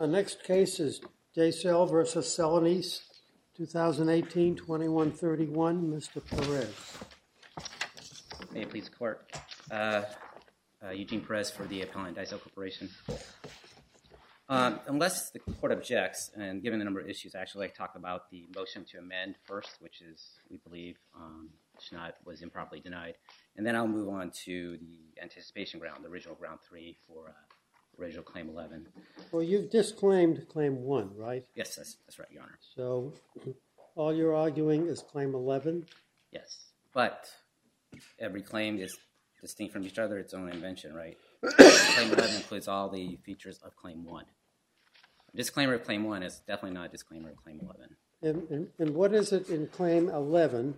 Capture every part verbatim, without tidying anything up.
Our next case is Daysell versus Celanese, twenty eighteen twenty-one thirty-one. Mister Perez. May it please the court. Uh, uh, Eugene Perez for the appellant, Daysell Corporation. Um, unless the court objects, and given the number of issues, I actually like to talk about the motion to amend first, which is, we believe, um, not, was improperly denied. And then I'll move on to the anticipation ground, the original ground three for uh, original claim eleven. Well, you've disclaimed claim one, right? Yes, that's, that's right, Your Honor. So all you're arguing is claim eleven? Yes, but every claim is distinct from each other, its own invention, right? Claim eleven includes all the features of claim one. A disclaimer of claim one is definitely not a disclaimer of claim eleven. And, and, and what is it in claim eleven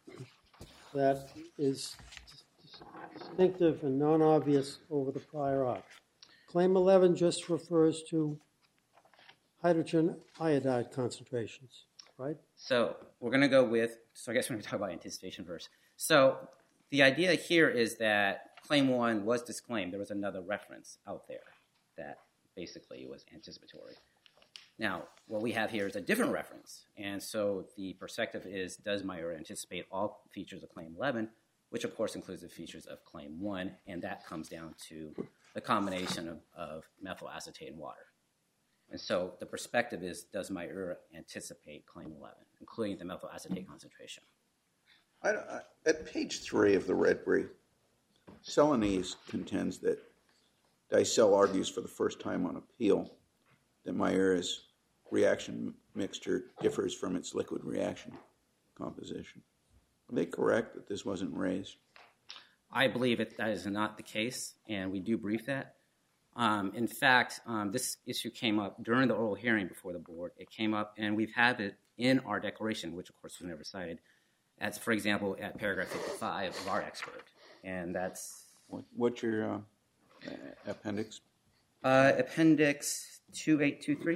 that is distinctive and non-obvious over the prior art? Claim eleven just refers to hydrogen iodide concentrations, right? So we're going to go with, so I guess we're going to talk about anticipation first. So the idea here is that claim one was disclaimed. There was another reference out there that basically was anticipatory. Now, what we have here is a different reference. And so the perspective is, does Mayura anticipate all features of claim eleven, which of course includes the features of claim one, and that comes down to the combination of, of methyl acetate and water. And so the perspective is, does Mayura anticipate claim eleven, including the methyl acetate concentration? I, I, at page three of the red brief, Celanese contends that Daysell argues for the first time on appeal that Mayura's reaction mixture differs from its liquid reaction composition. Are they correct that this wasn't raised? I believe it, that is not the case, and we do brief that. Um, in fact, um, this issue came up during the oral hearing before the board. It came up, and we've had it in our declaration, which of course was never cited, as, for example, at paragraph fifty-five of our expert. And that's... What, what's your uh, appendix? Uh, appendix two eight two three.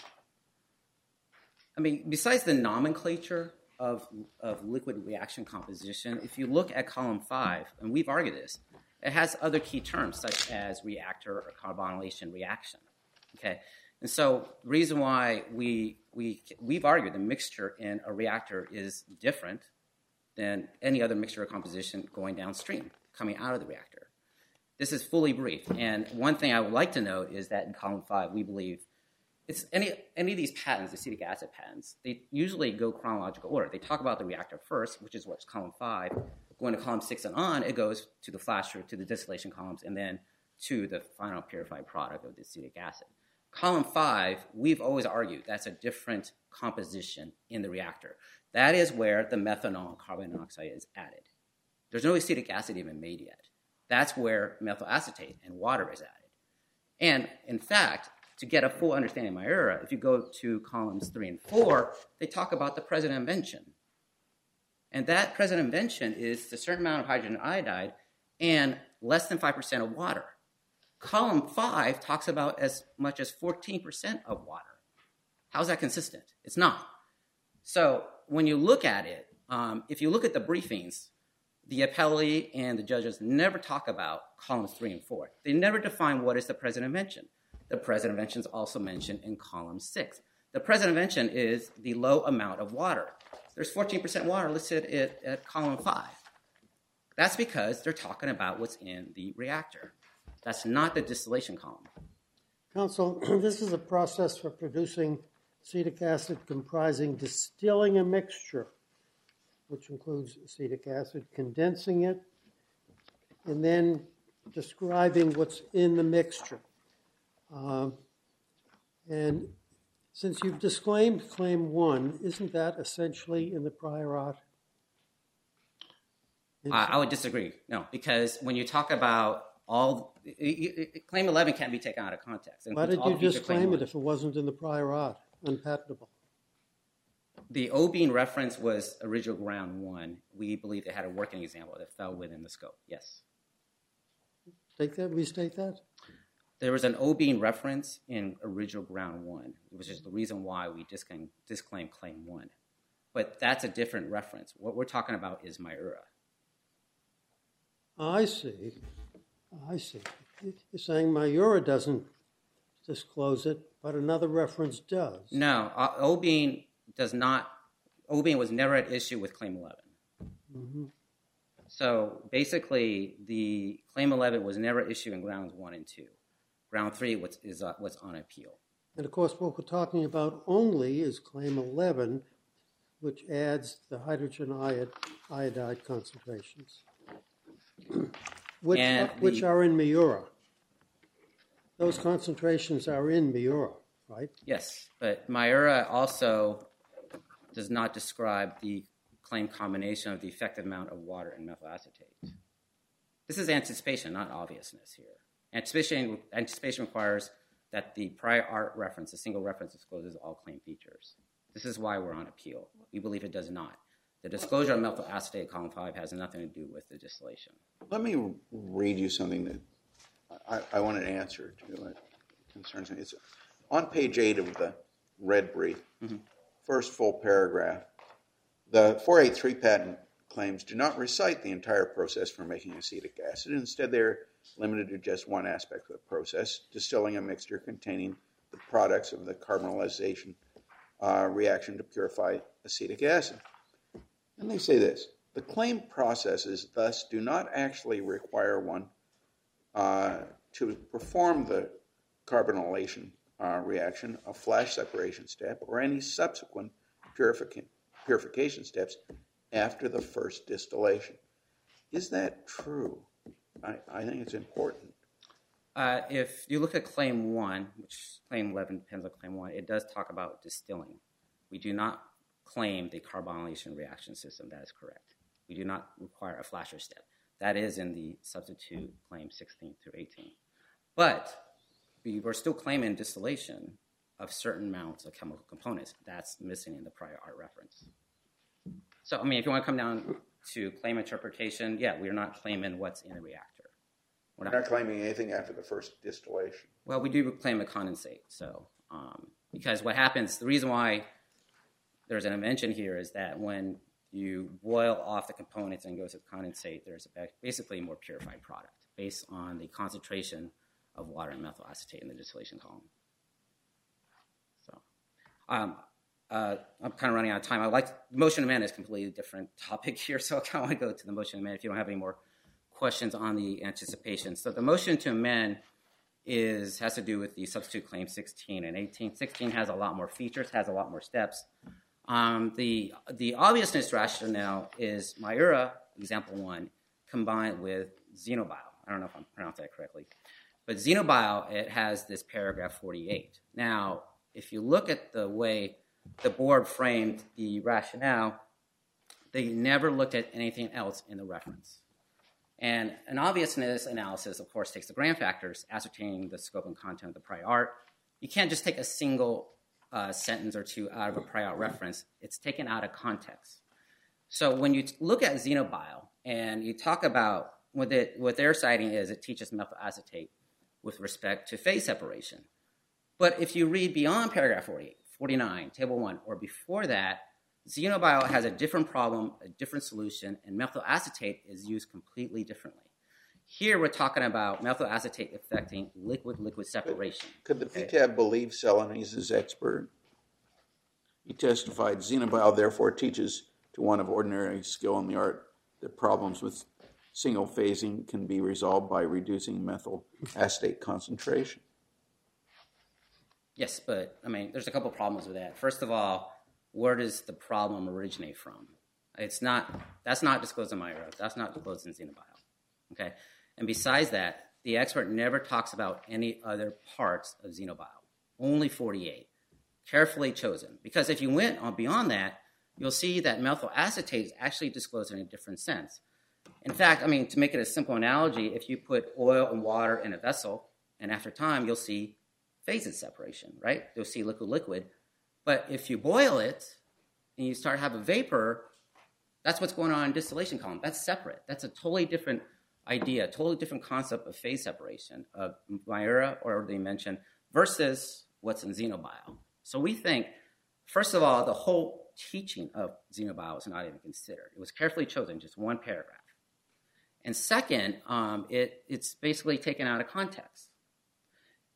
I mean, besides the nomenclature of, of liquid reaction composition, if you look at column five, and we've argued this, it has other key terms such as reactor or carbonylation reaction. Okay, and so the reason why we, we, we've argued the mixture in a reactor is different than any other mixture or composition going downstream, coming out of the reactor. This is fully briefed. And one thing I would like to note is that in column five, we believe it's any, any of these patents, acetic acid patents, they usually go chronological order. They talk about the reactor first, which is what's column five. Going to column six and on, it goes to the flasher, to the distillation columns, and then to the final purified product of the acetic acid. Column five, we've always argued that's a different composition in the reactor. That is where the methanol and carbon monoxide is added. There's no acetic acid even made yet. That's where methyl acetate and water is added. And in fact, to get a full understanding of Mayura, if you go to columns three and four, they talk about the present invention. And that present invention is a certain amount of hydrogen iodide and less than five percent of water. Column five talks about as much as fourteen percent of water. How's that consistent? It's not. So when you look at it, um, if you look at the briefings, the appellee and the judges never talk about columns three and four. They never define what is the present invention. The present invention is also mentioned in column six. The present invention is the low amount of water. There's fourteen percent water listed at, at column five. That's because they're talking about what's in the reactor. That's not the distillation column. Counsel, this is a process for producing acetic acid comprising distilling a mixture, which includes acetic acid, condensing it, and then describing what's in the mixture. Um, and since you've disclaimed claim one, isn't that essentially in the prior art? I, I would disagree. No, because when you talk about all, it, it, claim eleven can't be taken out of context. Why did you disclaim it if it wasn't in the prior art? Unpatentable. The O-Bean reference was original ground one. We believe they had a working example that fell within the scope. Yes. Take that, restate that? There was an O-Bean reference in original ground one, which is the reason why we disclaim, disclaim claim one. But that's a different reference. What we're talking about is Mayura. I see. I see. You're saying Mayura doesn't disclose it, but another reference does. No, uh, Obene does not. Obene was never at issue with Claim eleven. Mm-hmm. So basically, the Claim eleven was never issued in Grounds one and two. Ground three was, is uh, what's on appeal. And of course, what we're talking about only is Claim eleven, which adds the hydrogen iod, iodide concentrations, which, And are, which the- are in Miura. Those concentrations are in Miura, right? Yes, but Miura also does not describe the claim combination of the effective amount of water and methyl acetate. This is anticipation, not obviousness here. Anticipation, anticipation requires that the prior art reference, a single reference, discloses all claim features. This is why we're on appeal. We believe it does not. The disclosure of methyl acetate, column five, has nothing to do with the distillation. Let me read you something that I, I want an answer to. It concerns me. It's on page eight of the red brief, mm-hmm. first full paragraph. The four eighty-three patent claims do not recite the entire process for making acetic acid. Instead, they're limited to just one aspect of the process, distilling a mixture containing the products of the carbonylation uh, reaction to purify acetic acid. And they say this: the claimed processes thus do not actually require one uh, to perform the carbonylation uh, reaction, a flash separation step, or any subsequent purification purification steps after the first distillation. Is that true? I, I think it's important. Uh, if you look at Claim one, which Claim eleven depends on Claim one, it does talk about distilling. We do not claim the carbonylation reaction system. That is correct. We do not require a flasher step. That is in the substitute Claim sixteen through eighteen. But we were still claiming distillation of certain amounts of chemical components. That's missing in the prior art reference. So, I mean, if you want to come down to claim interpretation, yeah, we're not claiming what's in a reactor. We're not, We're not claiming anything after the first distillation. Well, we do claim a condensate. So, um, because what happens, the reason why there's an invention here is that when you boil off the components and go to the condensate, there's a, basically a more purified product based on the concentration of water and methyl acetate in the distillation column. So, um, uh, I'm kind of running out of time. I like motion to amend is a completely different topic here, so I kind of want to go to the motion to amend if you don't have any more questions on the anticipation. So the motion to amend is has to do with the substitute claim sixteen and eighteen. sixteen has a lot more features, has a lot more steps. Um, the the obviousness rationale is Miura, example one, combined with Xenobile. I don't know if I'm pronouncing that correctly. But Xenobile, it has this paragraph forty-eight. Now, if you look at the way the board framed the rationale, they never looked at anything else in the reference. And an obviousness analysis, of course, takes the grand factors, ascertaining the scope and content of the prior art. You can't just take a single uh, sentence or two out of a prior art reference. It's taken out of context. So when you look at Xenobile and you talk about what, it, what they're citing is it teaches methyl acetate with respect to phase separation. But if you read beyond paragraph forty-eight, forty-nine, table one, or before that, Xenobile has a different problem, a different solution, and methyl acetate is used completely differently. Here we're talking about methyl acetate affecting liquid-liquid separation. Could the okay? P T A B believe Celanese' expert? He testified, Xenobile therefore teaches to one of ordinary skill in the art that problems with single phasing can be resolved by reducing methyl acetate concentration. Yes, but, I mean, there's a couple problems with that. First of all, where does the problem originate from? It's not, that's not disclosed in Miura. That's not disclosed in Xenobile, okay? And besides that, the expert never talks about any other parts of Xenobile, only forty-eight, carefully chosen. Because if you went on beyond that, you'll see that methyl acetate is actually disclosed in a different sense. In fact, I mean, to make it a simple analogy, if you put oil and water in a vessel, and after time, you'll see phases separation, right? You'll see liquid-liquid. But if you boil it and you start to have a vapor, that's what's going on in distillation column. That's separate. That's a totally different idea, totally different concept of phase separation of Miura or they mentioned versus what's in Xenobile. So we think, first of all, the whole teaching of Xenobile was not even considered. It was carefully chosen, just one paragraph. And second, um, it, it's basically taken out of context.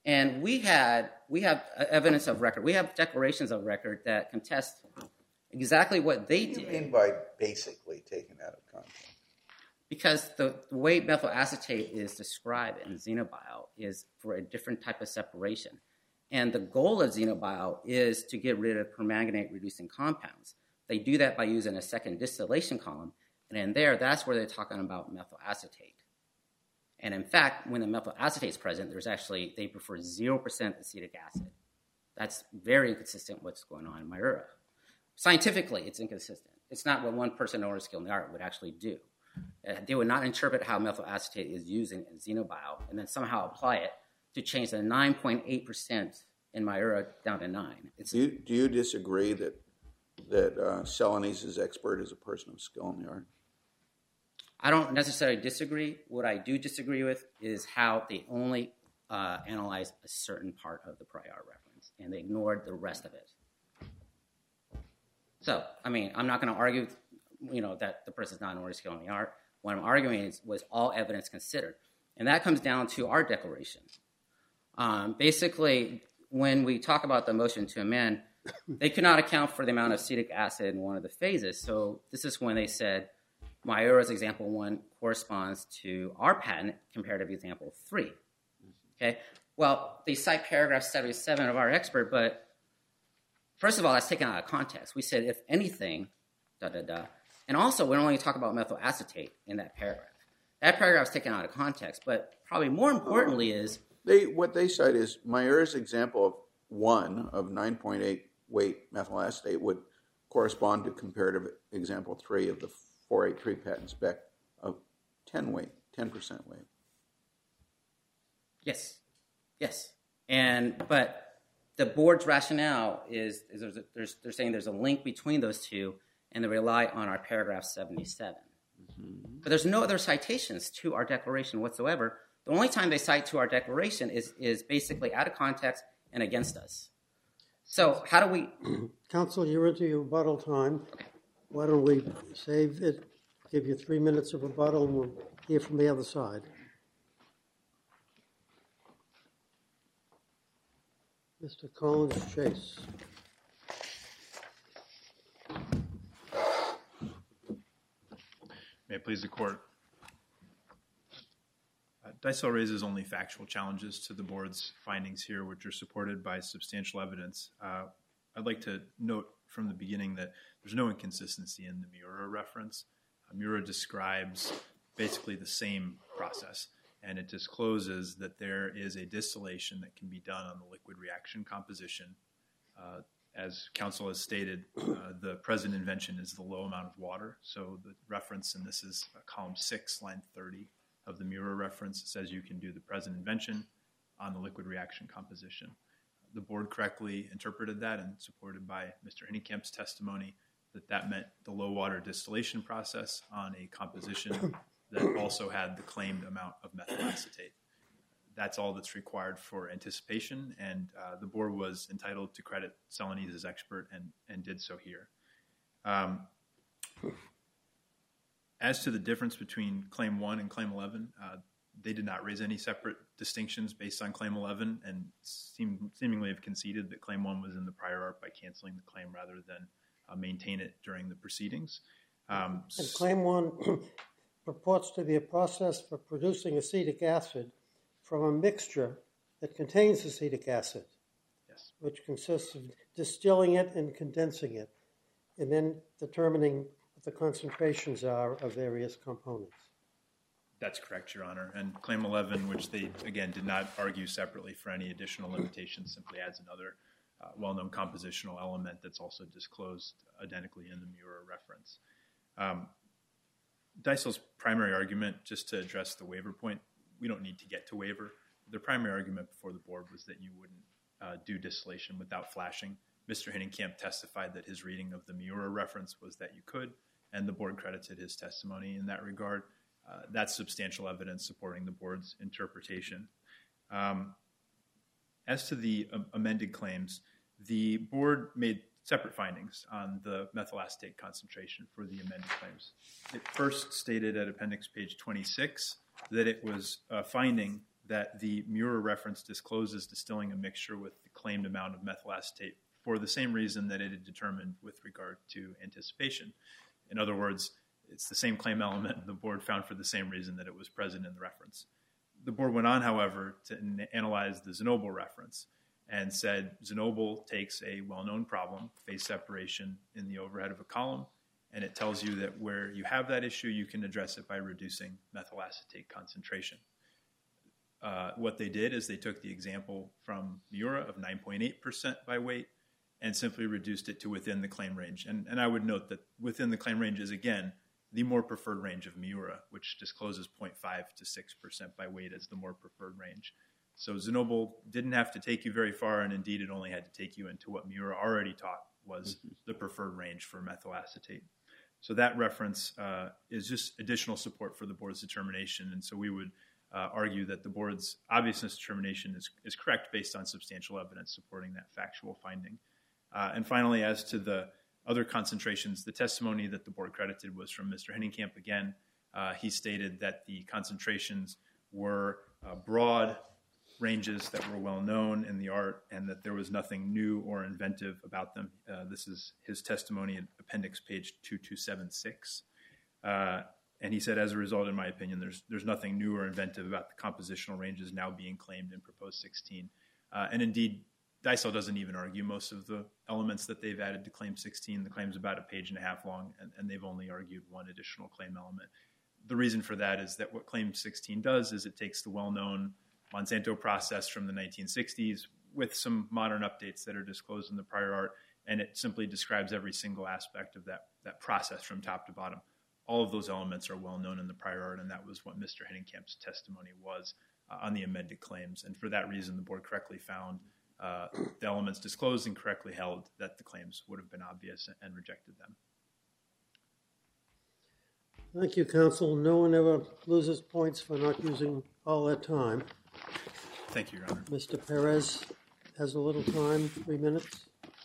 And we had we have evidence of record. We have declarations of record that contest exactly what they What do did. you mean by basically taken out of context? Because the, the way methyl acetate is described in Xenobio is for a different type of separation. And the goal of Xenobio is to get rid of permanganate-reducing compounds. They do that by using a second distillation column. And in there, that's where they're talking about methyl acetate. And in fact, when the methyl acetate is present, there's actually, they prefer zero percent acetic acid. That's very inconsistent with what's going on in Miura. Scientifically, it's inconsistent. It's not what one person or skill in the art would actually do. Uh, they would not interpret how methyl acetate is using in Xenobio and then somehow apply it to change the nine point eight percent in Miura down to nine. It's, Do you, do you disagree that that uh, Celanese is expert as a person of skill in the art? I don't necessarily disagree. What I do disagree with is how they only uh, analyze a certain part of the prior art reference and they ignored the rest of it. So, I mean, I'm not going to argue, you know, that the person's not an order skill in the art. What I'm arguing is was all evidence considered. And that comes down to our declaration. Um, basically, when we talk about the motion to amend, they could not account for the amount of acetic acid in one of the phases. So this is when they said, Miura's example one corresponds to our patent comparative example three. Okay. Well, they cite paragraph seventy-seven of our expert, but first of all, that's taken out of context. We said, if anything, da da da. And also, we only talk about methyl acetate in that paragraph. That paragraph is taken out of context, but probably more importantly is They what they cite is Miura's example of one of nine point eight weight methyl acetate would correspond to comparative example three of the four eighty-three patent spec of ten weight, ten percent weight. yes, yes. And but the board's rationale is, is there's, a, there's they're saying there's a link between those two, and they rely on our paragraph seventy-seven. Mm-hmm. But there's no other citations to our declaration whatsoever. The only time they cite to our declaration is is basically out of context and against us. So how do we... Counsel, you're into your rebuttal time. Why don't we save it, give you three minutes of rebuttal, and we'll hear from the other side. Mister Collins Chase. May it please the court. Uh, Dicel raises only factual challenges to the board's findings here, which are supported by substantial evidence. Uh, I'd like to note from the beginning that there's no inconsistency in the Miura reference. Uh, Miura describes basically the same process, and it discloses that there is a distillation that can be done on the liquid reaction composition. Uh, as counsel has stated, uh, the present invention is the low amount of water. So the reference, and this is uh, column six, line thirty of the Miura reference, says you can do the present invention on the liquid reaction composition. The board correctly interpreted that and supported by Mister Hinnekamp's testimony that that meant the low water distillation process on a composition that also had the claimed amount of methyl acetate. That's all that's required for anticipation, and uh, the board was entitled to credit Celanese as expert and, and did so here. Um, as to the difference between Claim one and Claim eleven, uh, they did not raise any separate distinctions based on Claim eleven and seem, seemingly have conceded that Claim one was in the prior art by canceling the claim rather than uh, maintain it during the proceedings. Um, And Claim one purports to be a process for producing acetic acid from a mixture that contains acetic acid, yes. which consists of distilling it and condensing it, and then determining what the concentrations are of various components. That's correct, Your Honor. And Claim eleven, which they, again, did not argue separately for any additional limitations, simply adds another uh, well-known compositional element that's also disclosed identically in the Miura reference. Um, Dicel's primary argument, just to address the waiver point, we don't need to get to waiver. Their primary argument before the board was that you wouldn't uh, do distillation without flashing. Mister Hinnenkamp testified that his reading of the Miura reference was that you could, and the board credited his testimony in that regard. Uh, that's substantial evidence supporting the board's interpretation. Um, as to the um, amended claims, the board made separate findings on the methyl acetate concentration for the amended claims. It first stated at appendix page twenty-six that it was uh, finding that the Miura reference discloses distilling a mixture with the claimed amount of methyl acetate for the same reason that it had determined with regard to anticipation. In other words, it's the same claim element the board found for the same reason that it was present in the reference. The board went on, however, to n- analyze the Zenobel reference and said Zenobel takes a well-known problem, phase separation in the overhead of a column, and it tells you that where you have that issue, you can address it by reducing methyl acetate concentration. Uh, what they did is they took the example from Miura of nine point eight percent by weight and simply reduced it to within the claim range. And, and I would note that within the claim range is, again, the more preferred range of Miura, which discloses zero point five to six percent by weight as the more preferred range. So Zenobel didn't have to take you very far, and indeed it only had to take you into what Miura already taught was mm-hmm. the preferred range for methyl acetate. So that reference uh, is just additional support for the board's determination, and so we would uh, argue that the board's obviousness determination is, is correct based on substantial evidence supporting that factual finding. Uh, and finally, as to the other concentrations, the testimony that the board credited was from Mister Henningkamp again. Uh, he stated that the concentrations were uh, broad ranges that were well known in the art and that there was nothing new or inventive about them. Uh, this is his testimony in appendix page two two seven six. Uh, and he said, as a result, in my opinion, there's there's nothing new or inventive about the compositional ranges now being claimed in proposed sixteen. Uh, and indeed, Dicel doesn't even argue most of the elements that they've added to claim sixteen. The claim's about a page and a half long, and, and they've only argued one additional claim element. The reason for that is that what claim sixteen does is it takes the well-known Monsanto process from the nineteen sixties with some modern updates that are disclosed in the prior art, and it simply describes every single aspect of that, that process from top to bottom. All of those elements are well known in the prior art, and that was what Mister Henningkamp's testimony was uh, on the amended claims. And for that reason, the board correctly found uh, the elements disclosed and correctly held that the claims would have been obvious and rejected them. Thank you, counsel. No one ever loses points for not using all their time. Thank you, Your Honor. Mister Perez has a little time, three minutes.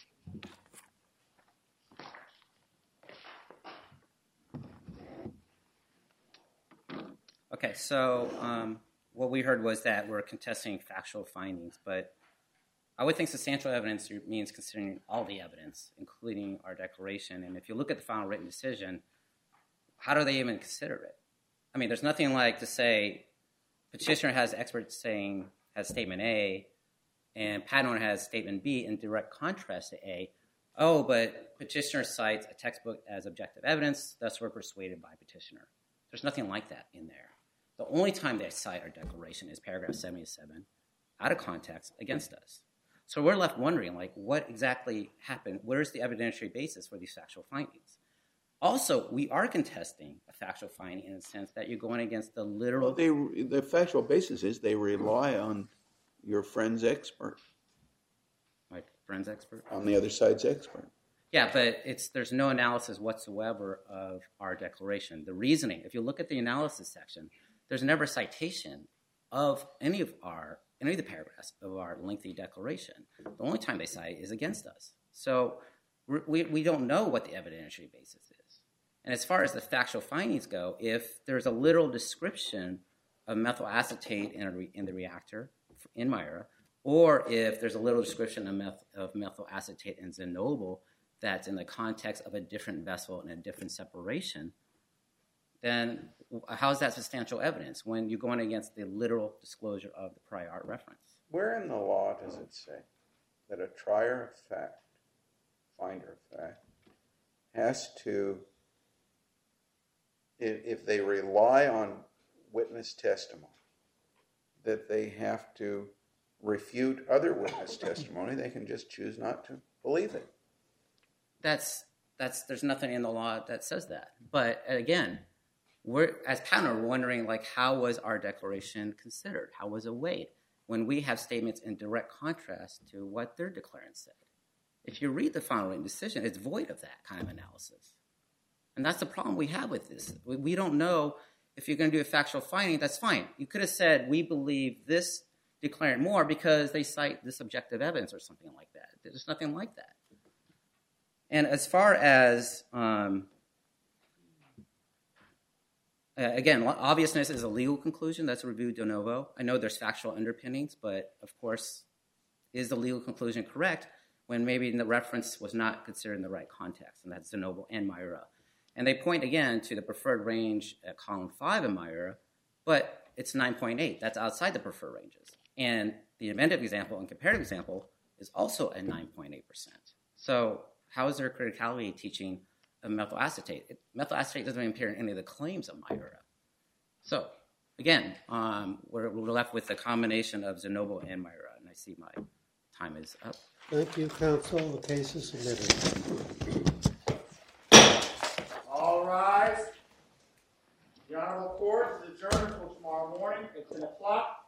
Okay, so um, what we heard was that we're contesting factual findings, but I would think substantial evidence means considering all the evidence, including our declaration. And if you look at the final written decision, how do they even consider it? I mean, there's nothing like to say petitioner has experts saying, has statement A, and patent owner has statement B in direct contrast to A. Oh, but petitioner cites a textbook as objective evidence, thus we're persuaded by petitioner. There's nothing like that in there. The only time they cite our declaration is paragraph seventy-seven, out of context, against us. So we're left wondering, like, what exactly happened? Where's the evidentiary basis for these factual findings? Also, we are contesting a factual finding in the sense that you're going against the literal... Well, they, the factual basis is they rely on your friend's expert. My friend's expert? On the other side's expert. Yeah, but it's there's no analysis whatsoever of our declaration. The reasoning, if you look at the analysis section, there's never a citation of any of our, any of the paragraphs of our lengthy declaration. The only time they cite is against us. So we we don't know what the evidentiary basis is. And as far as the factual findings go, if there's a literal description of methyl acetate in, a re, in the reactor in Myra, or if there's a literal description of, meth, of methyl acetate in Zenobel that's in the context of a different vessel and a different separation, then how is that substantial evidence when you're going against the literal disclosure of the prior art reference? Where in the law does it say that a trier of fact, finder of fact, has to, if they rely on witness testimony, that they have to refute other witness testimony? They can just choose not to believe it. That's that's there's nothing in the law that says that. But again, we're as patent owner wondering, like, how was our declaration considered? How was it weighed when we have statements in direct contrast to what their declarant said? If you read the final written decision, it's void of that kind of analysis. And that's the problem we have with this. We, we don't know if you're going to do a factual finding, that's fine. You could have said, we believe this declarant more because they cite this objective evidence or something like that. There's nothing like that. And as far as um, Uh, again, obviousness is a legal conclusion that's reviewed de novo. I know there's factual underpinnings, but of course, is the legal conclusion correct when maybe the reference was not considered in the right context, and that's de novo and Miura. And they point again to the preferred range at column five in Miura, but it's nine point eight. That's outside the preferred ranges. And the inventive example and comparative example is also at nine point eight percent. So how is there criticality teaching of methyl acetate? It, methyl acetate doesn't even appear in any of the claims of Miura. So again, um, we're, we're left with a combination of de novo and Miura, and I see my time is up. Thank you, counsel. The case is submitted. All rise. The Honorable Court is adjourned until tomorrow morning at ten o'clock.